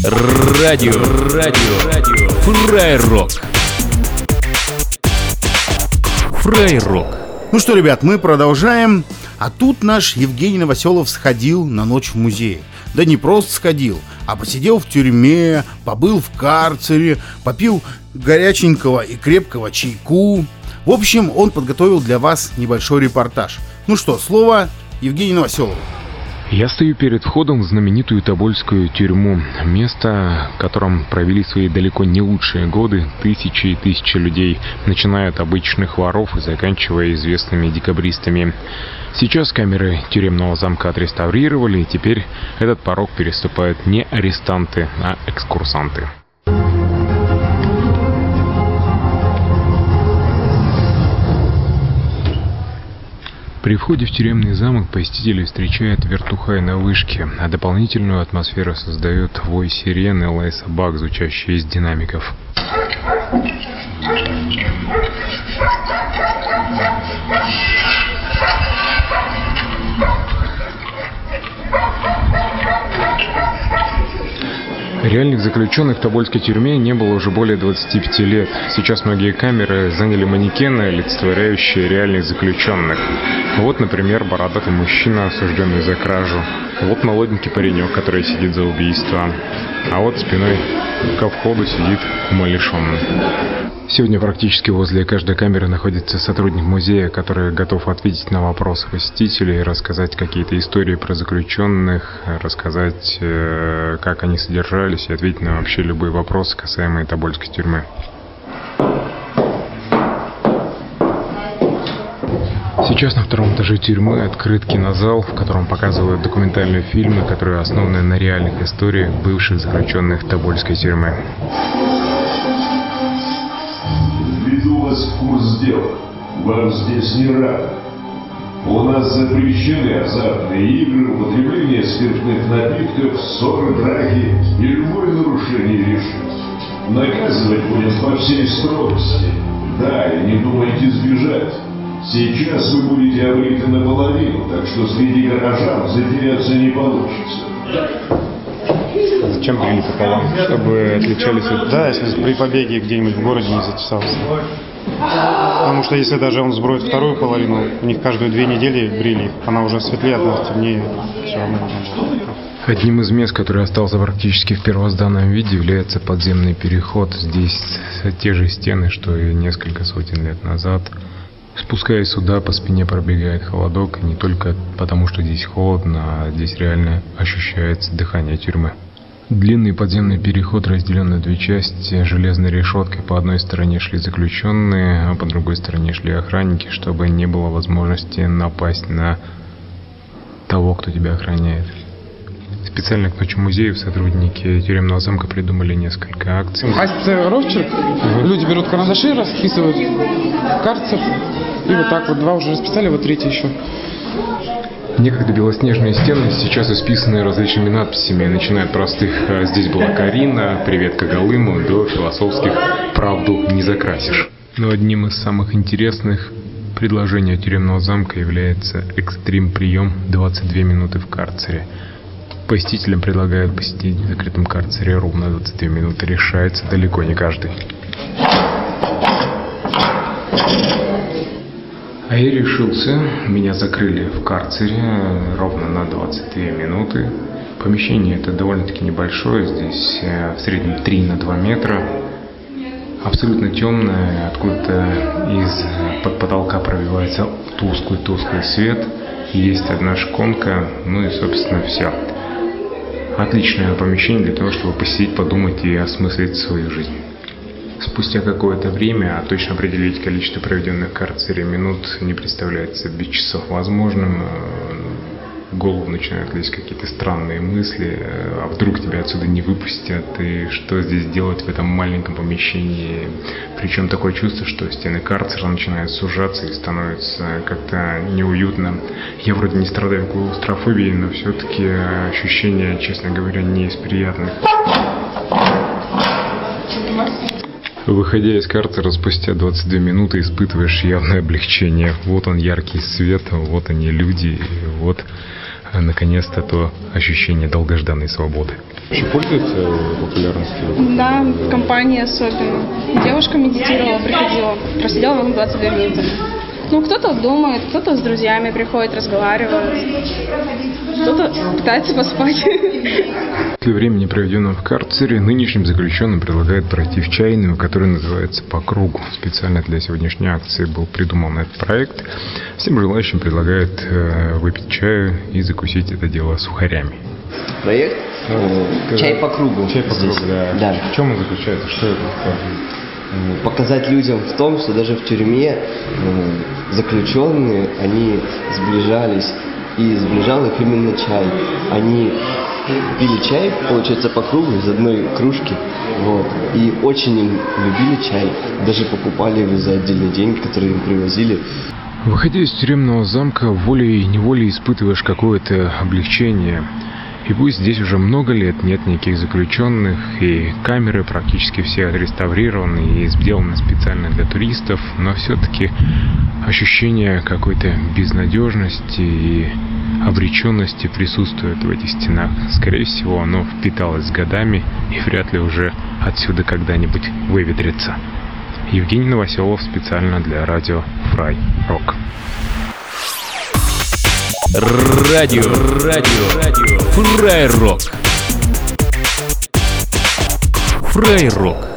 Радио. Фрайрок. Ну что, ребят, мы продолжаем. А тут наш Евгений Новоселов сходил на ночь в музей. Да не просто сходил, а посидел в тюрьме, побыл в карцере, попил горяченького и крепкого чайку. В общем, он подготовил для вас небольшой репортаж. Ну что, слово Евгению Новоселову. Я стою перед входом в знаменитую Тобольскую тюрьму. Место, в котором провели свои далеко не лучшие годы тысячи и тысячи людей, начиная от обычных воров и заканчивая известными декабристами. Сейчас камеры тюремного замка отреставрировали, и теперь этот порог переступают не арестанты, а экскурсанты. При входе в тюремный замок посетителей встречает вертухай на вышке, а дополнительную атмосферу создает вой сирены и лай собак, звучащие из динамиков. Реальных заключенных в Тобольской тюрьме не было уже более 25 лет. Сейчас многие камеры заняли манекены, олицетворяющие реальных заключенных. Вот, например, бородатый мужчина, осужденный за кражу. Вот молоденький паренек, который сидит за убийство. А вот спиной ко входу сидит умалишенный. Сегодня практически возле каждой камеры находится сотрудник музея, который готов ответить на вопросы посетителей, рассказать какие-то истории про заключенных, рассказать, как они содержались, и ответить на вообще любые вопросы, касаемые Тобольской тюрьмы. Сейчас на втором этаже тюрьмы открыт кинозал, в котором показывают документальные фильмы, которые основаны на реальных историях бывших заключенных Тобольской тюрьмы. Введу вас в курс дела. Вам здесь не рады. У нас запрещены азартные игры, употребление спиртных напитков, ссоры, драки и любое нарушение режима. Наказывать будем по всей строгости. Да, и не думайте сбежать. Сейчас вы будете обриты наполовину, так что среди горожан затеряться не получится. Зачем брили пополам? Чтобы отличались от... Да, если при побеге где-нибудь в городе не затесался. Потому что если даже он сброит вторую половину, у них каждые 2 недели брили, она уже светлее, одна темнее, все равно можно было. Одним из мест, который остался практически в первозданном виде, является подземный переход. Здесь те же стены, что и несколько сотен лет назад. Спускаясь сюда, по спине пробегает холодок, и не только потому, что здесь холодно, а здесь реально ощущается дыхание тюрьмы. Длинный подземный переход разделен на 2 части железной решеткой. По одной стороне шли заключенные, а по другой стороне шли охранники, чтобы не было возможности напасть на того, кто тебя охраняет. Специально к ночи музеев сотрудники тюремного замка придумали несколько акций. Акция «Росчерк». Люди берут карандаши, расписывают карцер. И вот так вот 2 уже расписали, вот 3 еще. Некогда белоснежные стены сейчас исписаны различными надписями, начиная от простых «Здесь была Карина», «Привет Когалыму», до философских «Правду не закрасишь». Но одним из самых интересных предложений тюремного замка является экстрим-прием 22 минуты в карцере. Посетителям предлагают посетить в закрытом карцере ровно 22 минуты. Решается далеко не каждый. А я решился. Меня закрыли в карцере ровно на 22 минуты. Помещение это довольно-таки небольшое. Здесь в среднем 3 на 2 метра. Абсолютно темное. Откуда-то из-под потолка пробивается тусклый свет. Есть одна шконка. Ну и, собственно, все. Отличное помещение для того, чтобы посидеть, подумать и осмыслить свою жизнь. Спустя какое-то время, а точно определить количество проведенных в карцере минут не представляется без часов возможным. В голову начинают лезть какие-то странные мысли, а вдруг тебя отсюда не выпустят, и что здесь делать в этом маленьком помещении. Причем такое чувство, что стены карцера начинают сужаться и становится как-то неуютно. Я вроде не страдаю клаустрофобией, но все-таки ощущения, честно говоря, не из приятных. Выходя из карцера спустя 22 минуты, испытываешь явное облегчение. Вот он яркий свет, вот они люди, вот наконец-то то ощущение долгожданной свободы. Вообще пользуется популярностью? Да, в компании особенно. Девушка медитировала, приходила, просидела ровно 22 минуты. Ну, кто-то думает, кто-то с друзьями приходит, разговаривает, кто-то пытается поспать. После времени, проведенного в карцере, нынешним заключенным предлагают пройти в чайную, которая называется «По кругу». Специально для сегодняшней акции был придуман этот проект. Всем желающим предлагают выпить чаю и закусить это дело сухарями. Проект «Чай по кругу». Чай по кругу, да. Да. В чем он заключается? Что это такое? Показать людям в том, что даже в тюрьме заключенные, они сближались, и сближал их именно чай. Они пили чай, получается, по кругу из одной кружки, вот, и очень им любили чай, даже покупали его за отдельные деньги, которые им привозили. Выходя из тюремного замка, волей-неволей испытываешь какое-то облегчение. И пусть здесь уже много лет нет никаких заключенных, и камеры практически все отреставрированы и сделаны специально для туристов, но все-таки ощущение какой-то безнадежности и обреченности присутствует в этих стенах. Скорее всего, оно впиталось с годами и вряд ли уже отсюда когда-нибудь выветрится. Евгений Новоселов специально для радио Фрай Рок. Радио Фрай Рок. Фрай Рок.